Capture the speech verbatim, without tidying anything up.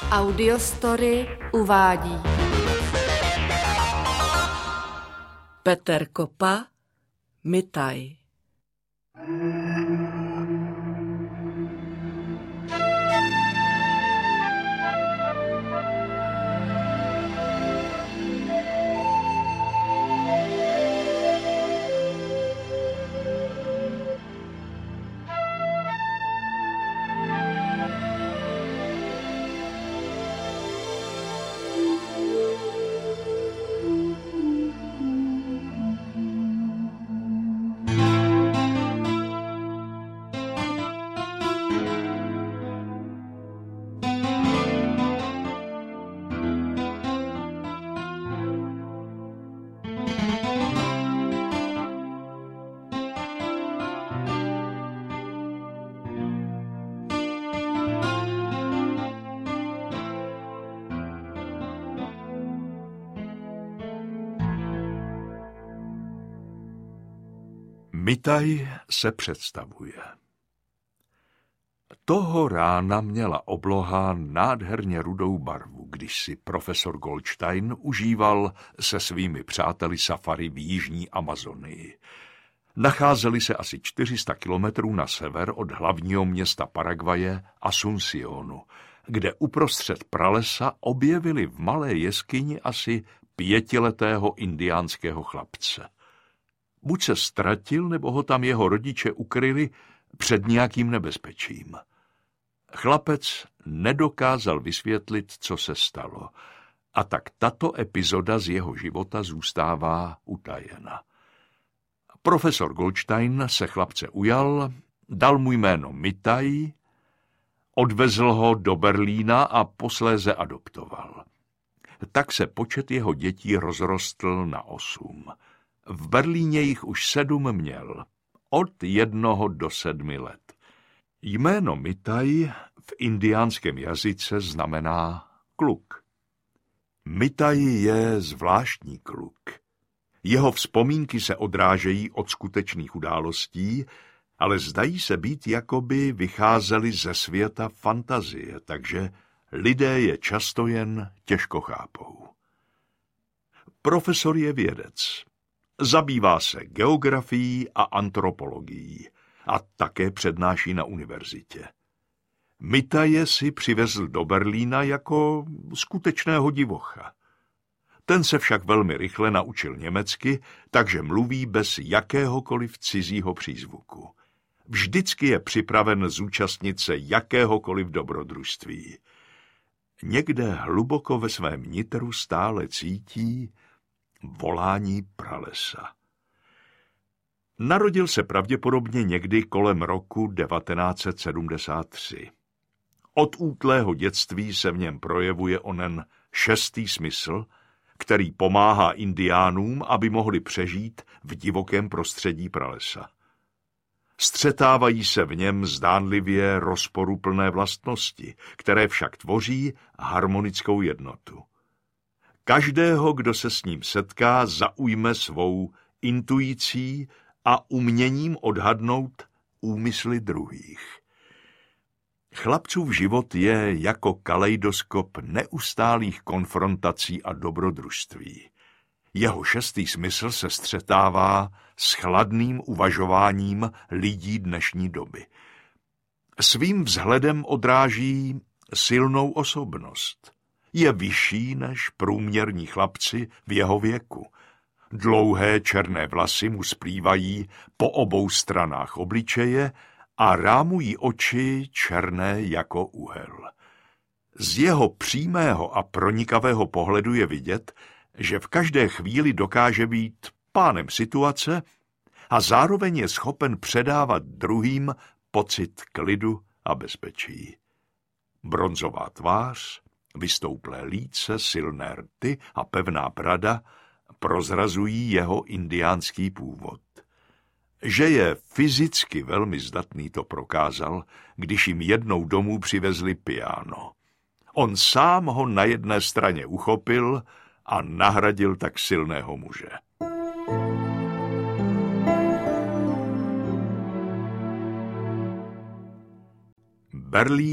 Audiostory uvádí Petr Kopa, Mitaj. Mitaj se představuje. Toho rána měla obloha nádherně rudou barvu, když si profesor Goldstein užíval se svými přáteli safari v jižní Amazonii. Nacházeli se asi čtyři sta kilometrů na sever od hlavního města Paraguaje Asuncionu, kde uprostřed pralesa objevili v malé jeskyni asi pětiletého indiánského chlapce. Buď se ztratil, nebo ho tam jeho rodiče ukryli před nějakým nebezpečím. Chlapec nedokázal vysvětlit, co se stalo, a tak tato epizoda z jeho života zůstává utajena. Profesor Goldstein se chlapce ujal, dal mu jméno Mitaj, odvezl ho do Berlína a posléze adoptoval. Tak se počet jeho dětí rozrostl na osm. V Berlíně jich už sedm měl, od jednoho do sedmi let. Jméno Mitaj v indiánském jazyce znamená kluk. Mitaj je zvláštní kluk. Jeho vzpomínky se odrážejí od skutečných událostí, ale zdají se být, jako by vycházely ze světa fantazie, takže lidé je často jen těžko chápou. Profesor je vědec. Zabývá se geografií a antropologií a také přednáší na univerzitě. Mitaje si přivezl do Berlína jako skutečného divocha. Ten se však velmi rychle naučil německy, takže mluví bez jakéhokoliv cizího přízvuku. Vždycky je připraven zúčastnit se jakéhokoliv dobrodružství. Někde hluboko ve svém nitru stále cítí volání pralesa. Narodil se pravděpodobně někdy kolem roku devatenáct set sedmdesát tři. Od útlého dětství se v něm projevuje onen šestý smysl, který pomáhá indiánům, aby mohli přežít v divokém prostředí pralesa. Střetávají se v něm zdánlivě rozporuplné vlastnosti, které však tvoří harmonickou jednotu. Každého, kdo se s ním setká, zaujme svou intuicí a uměním odhadnout úmysly druhých. Chlapcův život je jako kaleidoskop neustálých konfrontací a dobrodružství. Jeho šestý smysl se střetává s chladným uvažováním lidí dnešní doby. Svým vzhledem odráží silnou osobnost. Je vyšší než průměrní chlapci v jeho věku. Dlouhé černé vlasy mu splývají po obou stranách obličeje a rámují oči černé jako uhel. Z jeho přímého a pronikavého pohledu je vidět, že v každé chvíli dokáže být pánem situace a zároveň je schopen předávat druhým pocit klidu a bezpečí. Bronzová tvář, vystouplé líce, silné rty a pevná brada prozrazují jeho indiánský původ. Že je fyzicky velmi zdatný, to prokázal, když jim jednou domů přivezli piano. On sám ho na jedné straně uchopil a nahradil tak silného muže. Berlín